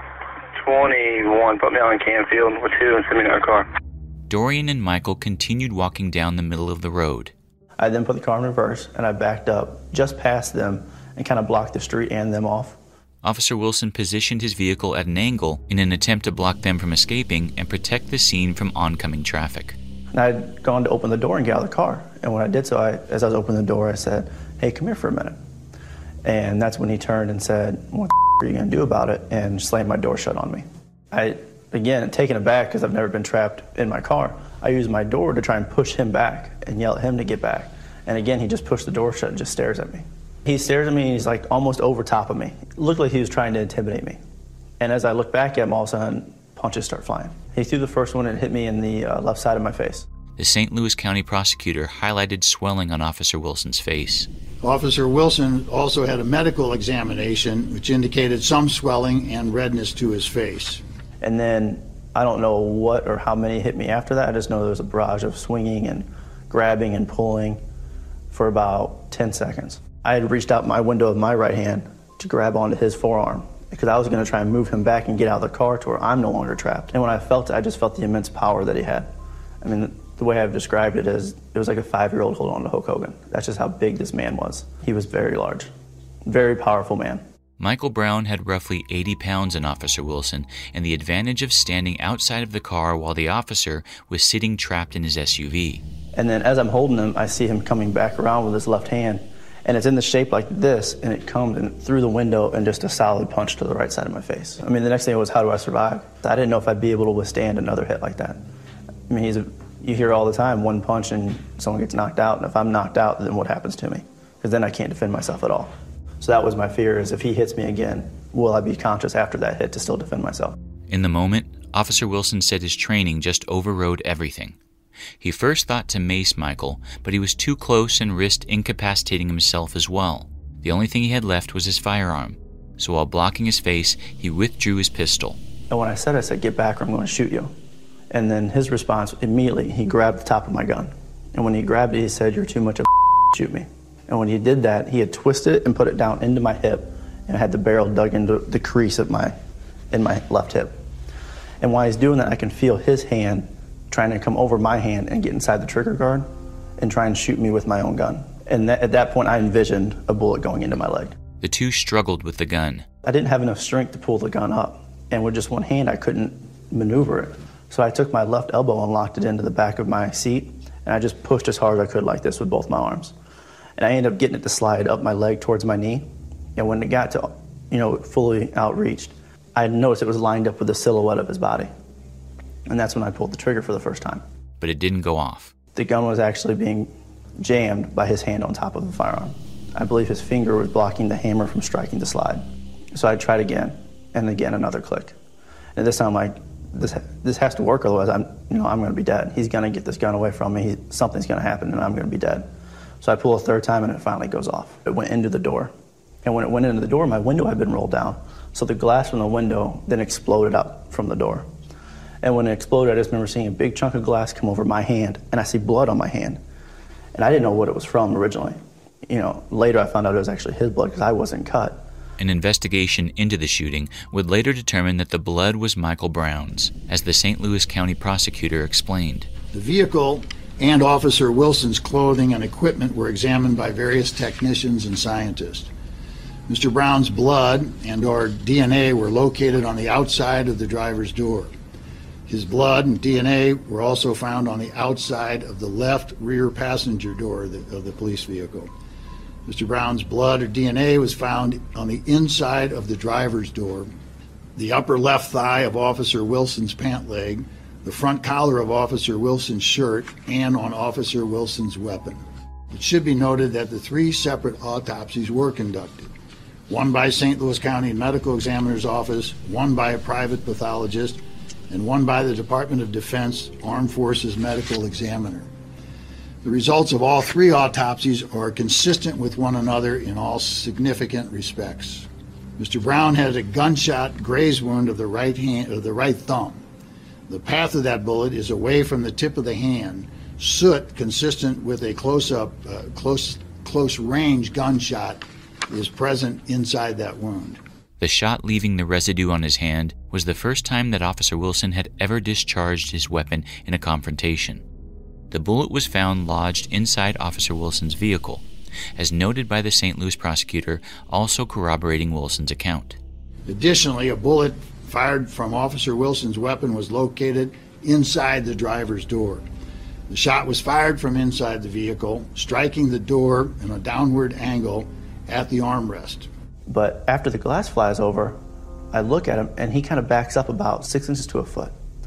twenty-one, put me on Canfield with two and send me in our car. Dorian and Michael continued walking down the middle of the road. I then put the car in reverse and I backed up just past them and kind of blocked the street and them off. Officer Wilson positioned his vehicle at an angle in an attempt to block them from escaping and protect the scene from oncoming traffic. And I'd gone to open the door and get out of the car. And when I did so, I, as I was opening the door, I said, hey, come here for a minute. And that's when he turned and said, what the f- are you going to do about it? And slammed my door shut on me. I, again, taken aback because I've never been trapped in my car, I used my door to try and push him back and yell at him to get back. And again, he just pushed the door shut and just stares at me. He stares at me and he's like almost over top of me. It looked like he was trying to intimidate me. And as I look back at him, all of a sudden, punches start flying. He threw the first one and hit me in the uh, left side of my face. The Saint Louis County prosecutor highlighted swelling on Officer Wilson's face. Officer Wilson also had a medical examination which indicated some swelling and redness to his face. And then I don't know what or how many hit me after that. I just know there was a barrage of swinging and grabbing and pulling for about ten seconds. I had reached out my window of my right hand to grab onto his forearm, because I was going to try and move him back and get out of the car to where I'm no longer trapped. And when I felt it, I just felt the immense power that he had. I mean, the way I've described it is, it was like a five-year-old holding on to Hulk Hogan. That's just how big this man was. He was very large, very powerful man. Michael Brown had roughly eighty pounds on Officer Wilson and the advantage of standing outside of the car while the officer was sitting trapped in his S U V. And then as I'm holding him, I see him coming back around with his left hand, and it's in the shape like this, and it comes in through the window and just a solid punch to the right side of my face. I mean, the next thing was, how do I survive? I didn't know if I'd be able to withstand another hit like that. I mean, he's a, you hear all the time, one punch and someone gets knocked out, and if I'm knocked out, then what happens to me? Because then I can't defend myself at all. So that was my fear, is if he hits me again, will I be conscious after that hit to still defend myself? In the moment, Officer Wilson said his training just overrode everything. He first thought to mace Michael, but he was too close and risked incapacitating himself as well. The only thing he had left was his firearm. So while blocking his face, he withdrew his pistol. And when I said, I said, get back or I'm going to shoot you. And then his response, immediately, he grabbed the top of my gun. And when he grabbed it, he said, you're too much of a shoot me. And when he did that, he had twisted it and put it down into my hip, and had the barrel dug into the crease of my, in my left hip. And while he's doing that, I can feel his hand trying to come over my hand and get inside the trigger guard and try and shoot me with my own gun. And that, at that point, I envisioned a bullet going into my leg. The two struggled with the gun. I didn't have enough strength to pull the gun up, and with just one hand, I couldn't maneuver it. So I took my left elbow and locked it into the back of my seat, and I just pushed as hard as I could like this with both my arms. And I ended up getting it to slide up my leg towards my knee. And when it got to, you know, fully outreached, I noticed it was lined up with the silhouette of his body. And that's when I pulled the trigger for the first time. But it didn't go off. The gun was actually being jammed by his hand on top of the firearm. I believe his finger was blocking the hammer from striking the slide. So I tried again, and again another click. And this time I'm like, this, this has to work, otherwise I'm, you know, I'm going to be dead. He's going to get this gun away from me. He, something's going to happen, and I'm going to be dead. So I pull a third time, and it finally goes off. It went into the door. And when it went into the door, my window had been rolled down. So the glass from the window then exploded out from the door. And when it exploded, I just remember seeing a big chunk of glass come over my hand, and I see blood on my hand. And I didn't know what it was from originally. You know, later I found out it was actually his blood because I wasn't cut. An investigation into the shooting would later determine that the blood was Michael Brown's, as the Saint Louis County prosecutor explained. The vehicle and Officer Wilson's clothing and equipment were examined by various technicians and scientists. Mister Brown's blood and or D N A were located on the outside of the driver's door. His blood and D N A were also found on the outside of the left rear passenger door of the, of the police vehicle. Mister Brown's blood or D N A was found on the inside of the driver's door, the upper left thigh of Officer Wilson's pant leg, the front collar of Officer Wilson's shirt, and on Officer Wilson's weapon. It should be noted that the three separate autopsies were conducted. One by Saint Louis County Medical Examiner's Office, one by a private pathologist, and one by the Department of Defense Armed Forces Medical Examiner. The results of all three autopsies are consistent with one another in all significant respects. Mister Brown had a gunshot graze wound of the right hand, of the right thumb. The path of that bullet is away from the tip of the hand. Soot, consistent with a close-up, uh, close, close-range gunshot, is present inside that wound. The shot leaving the residue on his hand was the first time that Officer Wilson had ever discharged his weapon in a confrontation. The bullet was found lodged inside Officer Wilson's vehicle, as noted by the Saint Louis prosecutor, also corroborating Wilson's account. Additionally, a bullet fired from Officer Wilson's weapon was located inside the driver's door. The shot was fired from inside the vehicle, striking the door in a downward angle at the armrest. But after the glass flies over, I look at him, and he kind of backs up about six inches to a foot.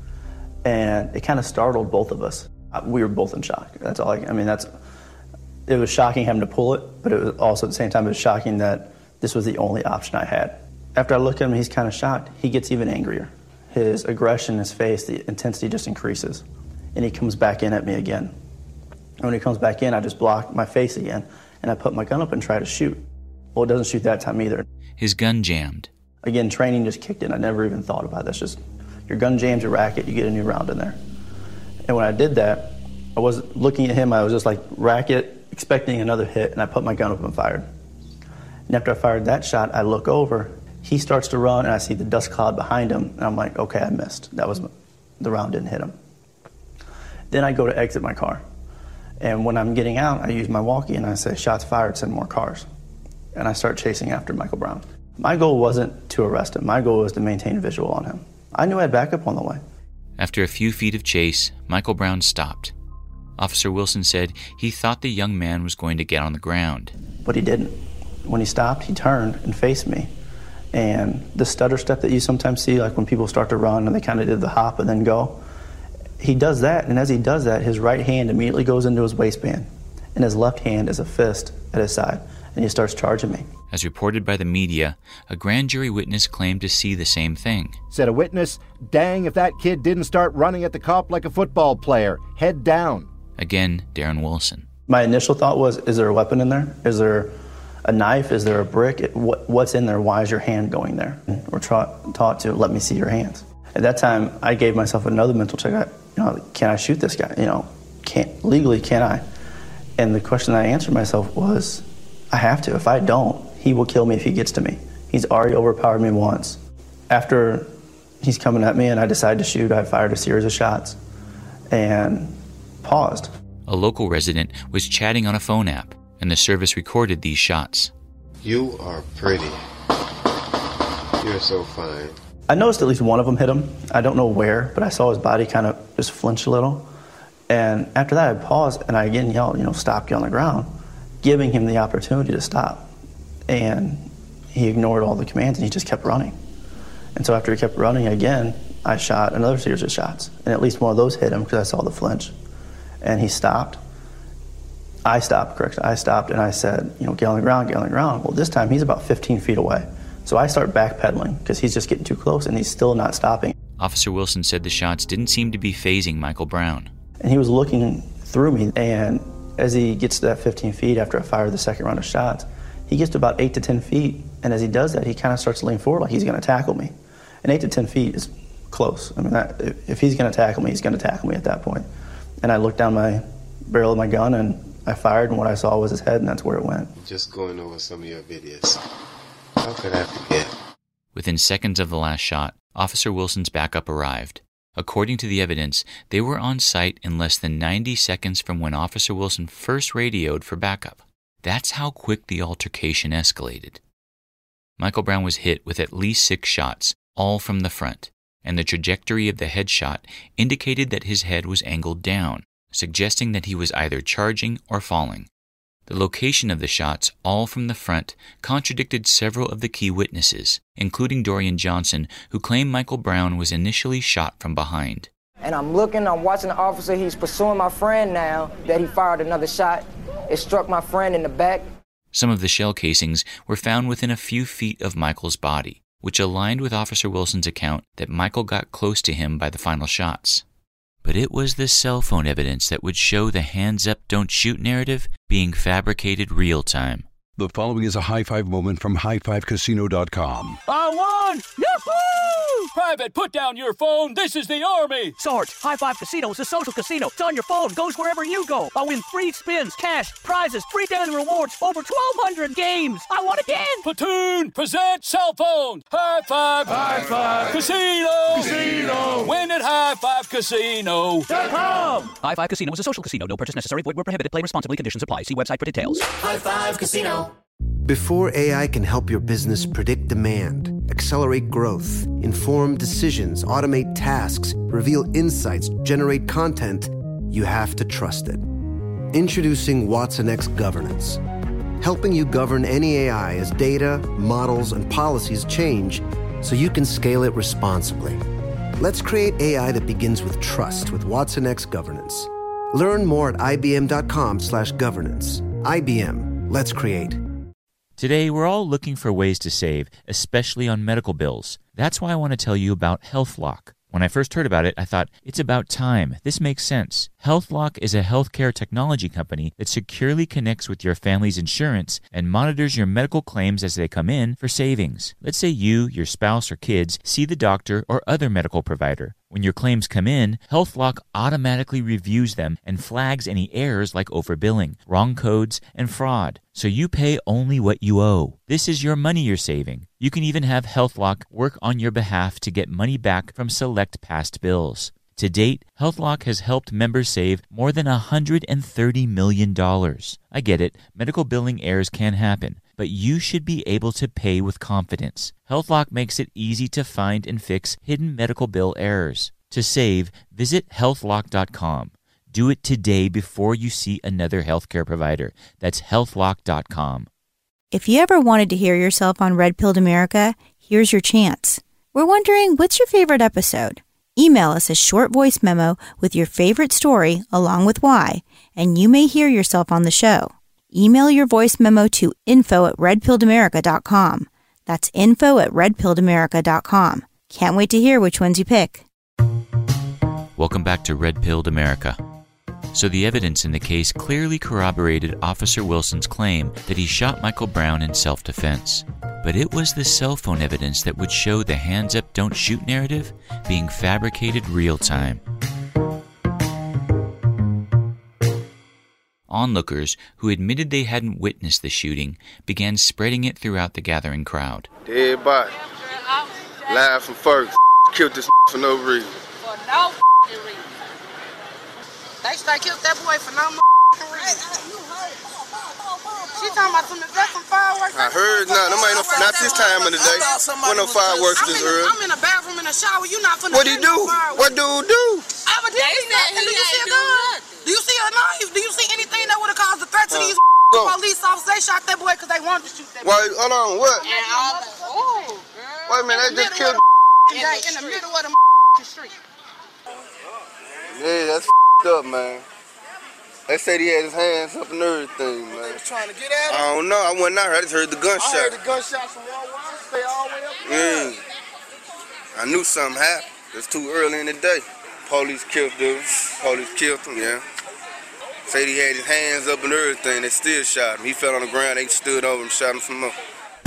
And it kind of startled both of us. We were both in shock. That's all I, I mean, that's, it was shocking having to pull it, but it was also at the same time, it was shocking that this was the only option I had. After I look at him, he's kind of shocked. He gets even angrier. His aggression in his face, the intensity just increases. And he comes back in at me again. And when he comes back in, I just block my face again, and I put my gun up and try to shoot. Well, it doesn't shoot that time either. His gun jammed. Again, training just kicked in. I never even thought about it. That's just, your gun jams your racket, you get a new round in there. And when I did that, I wasn't looking at him, I was just like, racket, expecting another hit, and I put my gun up and fired. And after I fired that shot, I look over, He starts to run, and I see the dust cloud behind him, and I'm like, okay, I missed. That was, the round didn't hit him. Then I go to exit my car. And when I'm getting out, I use my walkie, and I say, shots fired, send more cars. And I start chasing after Michael Brown. My goal wasn't to arrest him. My goal was to maintain visual on him. I knew I had backup on the way. After a few feet of chase, Michael Brown stopped. Officer Wilson said he thought the young man was going to get on the ground. But he didn't. When he stopped, he turned and faced me. And the stutter step that you sometimes see, like when people start to run and they kind of did the hop and then go, he does that, and as he does that, his right hand immediately goes into his waistband, and his left hand is a fist at his side, and he starts charging me. As reported by the media, a grand jury witness claimed to see the same thing. Said a witness, dang if that kid didn't start running at the cop like a football player, head down. Again, Darren Wilson. My initial thought was, is there a weapon in there? Is there a knife? Is there a brick? It, what, what's in there? Why is your hand going there? We're tra- taught to let me see your hands. At that time, I gave myself another mental check. I, you know, can I shoot this guy? You know, can't legally, can I? And the question I answered myself was, I have to. If I don't, he will kill me if he gets to me. He's already overpowered me once. After he's coming at me and I decided to shoot, I fired a series of shots and paused. A local resident was chatting on a phone app, and the service recorded these shots. You are pretty. You're so fine. I noticed at least one of them hit him. I don't know where, but I saw his body kind of just flinch a little. And after that, I paused, and I again yelled, you know, stop, get on the ground, giving him the opportunity to stop. And he ignored all the commands, and he just kept running. And so after he kept running again, I shot another series of shots. And at least one of those hit him because I saw the flinch. And he stopped. I stopped, correct. I stopped, and I said, you know, get on the ground, get on the ground. Well, this time, he's about fifteen feet away. So I start backpedaling because he's just getting too close, and he's still not stopping. Officer Wilson said the shots didn't seem to be fazing Michael Brown. And he was looking through me, and as he gets to that fifteen feet after I fired the second round of shots, he gets to about eight to ten feet, and as he does that, he kind of starts to lean forward like he's going to tackle me. And eight to ten feet is close. I mean, that, if he's going to tackle me, he's going to tackle me at that point. And I looked down my barrel of my gun, and I fired, and what I saw was his head, and that's where it went. Just going over some of your videos. How could I forget? Within seconds of the last shot, Officer Wilson's backup arrived. According to the evidence, they were on site in less than ninety seconds from when Officer Wilson first radioed for backup. That's how quick the altercation escalated. Michael Brown was hit with at least six shots, all from the front, and the trajectory of the headshot indicated that his head was angled down, suggesting that he was either charging or falling. The location of the shots, all from the front, contradicted several of the key witnesses, including Dorian Johnson, who claimed Michael Brown was initially shot from behind. And I'm looking, I'm watching the officer, he's pursuing my friend now, that he fired another shot. It struck my friend in the back. Some of the shell casings were found within a few feet of Michael's body, which aligned with Officer Wilson's account that Michael got close to him by the final shots. But it was the cell phone evidence that would show the hands up, don't shoot narrative being fabricated real time. The following is a high five moment from high five casino dot com. I won! Yahoo! Private, put down your phone. This is the Army. Sarge, High Five Casino is a social casino. It's on your phone. Goes wherever you go. I win free spins, cash, prizes, free daily rewards, over twelve hundred games. I won again. Platoon, present cell phone. High Five. High Five. Casino. Casino. Win at high five casino dot com. High Five Casino is a social casino. No purchase necessary. Void where prohibited. Play responsibly. Conditions apply. See website for details. High Five Casino. Before A I can help your business predict demand, accelerate growth, inform decisions, automate tasks, reveal insights, generate content, you have to trust it. Introducing watsonx Governance, helping you govern any A I as data, models, and policies change so you can scale it responsibly. Let's create A I that begins with trust with watsonx Governance. Learn more at ibm.com slash governance. I B M, let's create. Today, we're all looking for ways to save, especially on medical bills. That's why I want to tell you about HealthLock. When I first heard about it, I thought, it's about time. This makes sense. HealthLock is a healthcare technology company that securely connects with your family's insurance and monitors your medical claims as they come in for savings. Let's say you, your spouse, or kids see the doctor or other medical provider. When your claims come in, HealthLock automatically reviews them and flags any errors like overbilling, wrong codes, and fraud, so you pay only what you owe. This is your money you're saving. You can even have HealthLock work on your behalf to get money back from select past bills. To date, HealthLock has helped members save more than one hundred thirty million dollars. I get it, medical billing errors can happen, but you should be able to pay with confidence. HealthLock makes it easy to find and fix hidden medical bill errors. To save, visit health lock dot com. Do it today before you see another healthcare provider. That's health lock dot com. If you ever wanted to hear yourself on Red Pilled America, here's your chance. We're wondering, what's your favorite episode? Email us a short voice memo with your favorite story along with why, and you may hear yourself on the show. Email your voice memo to info at red pilled america dot com. That's info at red pilled america dot com. Can't wait to hear which ones you pick. Welcome back to Red Pilled America. So the evidence in the case clearly corroborated Officer Wilson's claim that he shot Michael Brown in self-defense. But it was the cell phone evidence that would show the hands up, don't shoot narrative being fabricated real time. Onlookers who admitted they hadn't witnessed the shooting began spreading it throughout the gathering crowd. Dead body. Live from Ferguson. Killed this for no reason. For no reason. They straight killed that boy for no reason. She talking about some, is that some fireworks? I heard, nah, them ain't no, not this time of the day. Wasn't no fireworks this early. I'm in a bathroom in a shower, you not finna What'd he do? What dude do? Evidently nothing. Do you see a gun? Do you see a knife? Do you see anything that would have caused a threat to these police officers? They shot that boy because they wanted to shoot that boy. Wait, hold on, what? Oh, Wait a minute, they just killed in the middle of the street. Yeah, that's up, man. They said he had his hands up and everything, man. They was trying to get at him? I don't know. I wasn't out here. I just heard the gunshot. I heard the gunshots from all around. Stay all the way up there. Yeah. I knew something happened. It's too early in the day. Police killed him. Police killed him, yeah. Said he had his hands up and everything. They still shot him. He fell on the ground. They stood over him, shot him some more.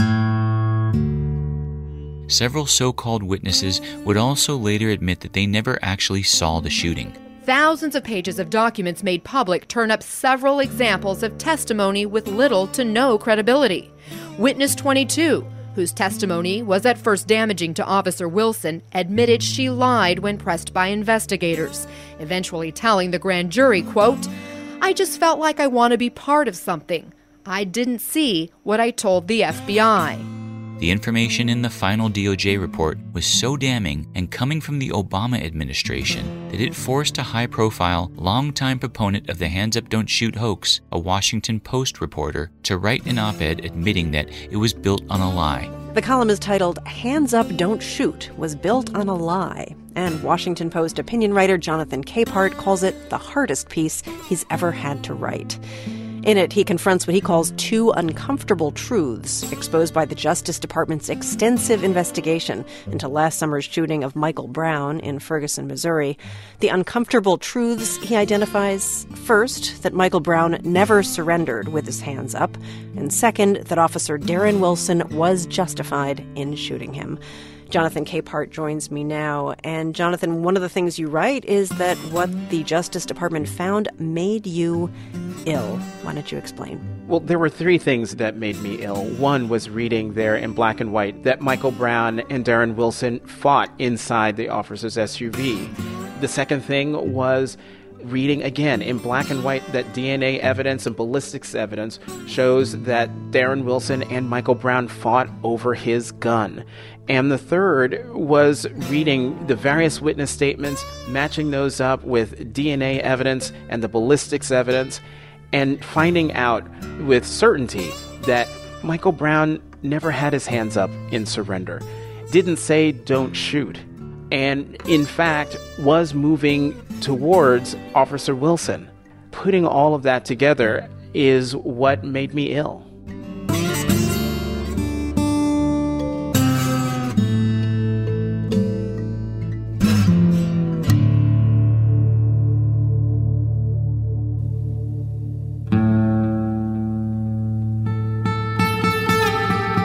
Several so-called witnesses would also later admit that they never actually saw the shooting. Thousands of pages of documents made public turn up several examples of testimony with little to no credibility. Witness twenty-two, whose testimony was at first damaging to Officer Wilson, admitted she lied when pressed by investigators, eventually telling the grand jury, quote, "I just felt like I want to be part of something. I didn't see what I told the F B I." The information in the final D O J report was so damning and coming from the Obama administration that it forced a high-profile, longtime proponent of the Hands Up Don't Shoot hoax, a Washington Post reporter, to write an op-ed admitting that it was built on a lie. The column is titled, "Hands Up Don't Shoot Was Built on a Lie," and Washington Post opinion writer Jonathan Capehart calls it the hardest piece he's ever had to write. In it, he confronts what he calls two uncomfortable truths exposed by the Justice Department's extensive investigation into last summer's shooting of Michael Brown in Ferguson, Missouri. The uncomfortable truths he identifies: first, that Michael Brown never surrendered with his hands up, and second, that Officer Darren Wilson was justified in shooting him. Jonathan Capehart joins me now. And Jonathan, one of the things you write is that what the Justice Department found made you ill. Why don't you explain? Well, there were three things that made me ill. One was reading there in black and white that Michael Brown and Darren Wilson fought inside the officer's S U V. The second thing was reading again in black and white that D N A evidence and ballistics evidence shows that Darren Wilson and Michael Brown fought over his gun. And the third was reading the various witness statements, matching those up with D N A evidence and the ballistics evidence, and finding out with certainty that Michael Brown never had his hands up in surrender, didn't say don't shoot, and in fact was moving towards Officer Wilson. Putting all of that together is what made me ill.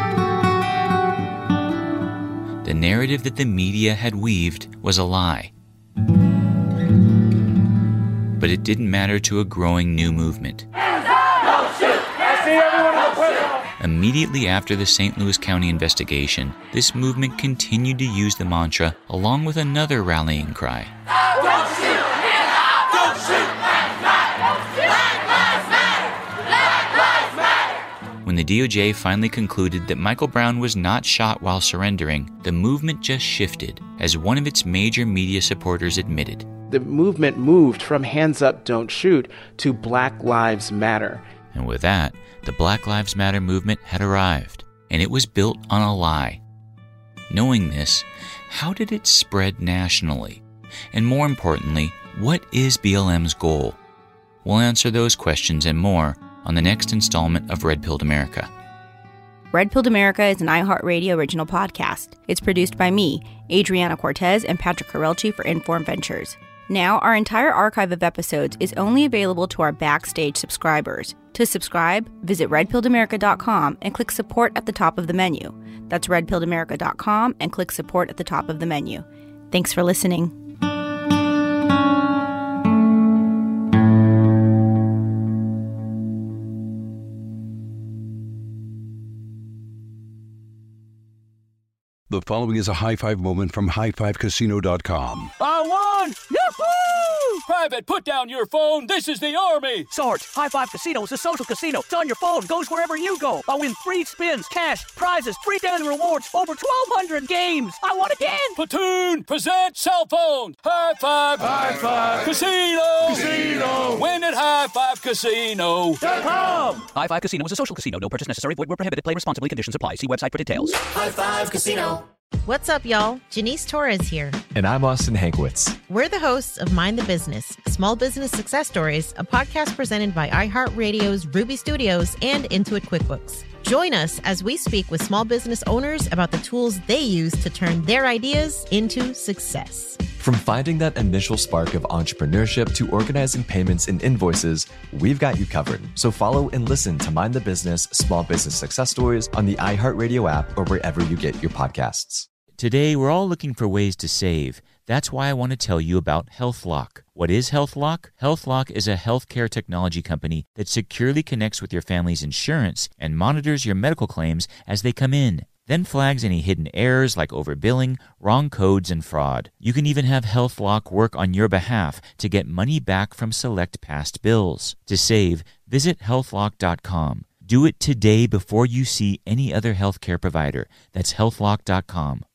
The narrative that the media had weaved was a lie. but it didn't matter to a growing new movement. Immediately after the Saint Louis County investigation, this movement continued to use the mantra along with another rallying cry. Don't shoot! Don't shoot! Black lives matter! Black lives matter! When the D O J finally concluded that Michael Brown was not shot while surrendering, the movement just shifted, as one of its major media supporters admitted. The movement moved from Hands Up, Don't Shoot to Black Lives Matter. And with that, the Black Lives Matter movement had arrived, and it was built on a lie. Knowing this, how did it spread nationally? And more importantly, what is B L M's goal? We'll answer those questions and more on the next installment of Red Pilled America. Red Pilled America is an iHeartRadio original podcast. It's produced by me, Adriana Cortez, and Patrick Carelci for Inform Ventures. Now, our entire archive of episodes is only available to our Backstage subscribers. To subscribe, visit red pilled america dot com and click Support at the top of the menu. That's red pilled america dot com and click Support at the top of the menu. Thanks for listening. The following is a high five moment from high five casino dot com. I won! Yahoo! Private, put down your phone. This is the Army. Sarge, High Five Casino is a social casino. It's on your phone. Goes wherever you go. I win free spins, cash, prizes, free daily rewards, over twelve hundred games. I won again. Platoon, present cell phone. High Five. High Five. Casino. Casino. Win at high five casino dot com. High Five Casino is a social casino. No purchase necessary. Void where prohibited. Play responsibly. Conditions apply. See website for details. High Five Casino. What's up, y'all? Janice Torres here. And I'm Austin Hankwitz. We're the hosts of Mind the Business, Small Business Success Stories, a podcast presented by iHeartRadio's Ruby Studios and Intuit QuickBooks. Join us as we speak with small business owners about the tools they use to turn their ideas into success. From finding that initial spark of entrepreneurship to organizing payments and invoices, we've got you covered. So follow and listen to Mind the Business, Small Business Success Stories on the iHeartRadio app or wherever you get your podcasts. Today, we're all looking for ways to save. That's why I want to tell you about HealthLock. What is HealthLock? HealthLock is a healthcare technology company that securely connects with your family's insurance and monitors your medical claims as they come in, then flags any hidden errors like overbilling, wrong codes, and fraud. You can even have HealthLock work on your behalf to get money back from select past bills. To save, visit health lock dot com. Do it today before you see any other healthcare provider. That's health lock dot com.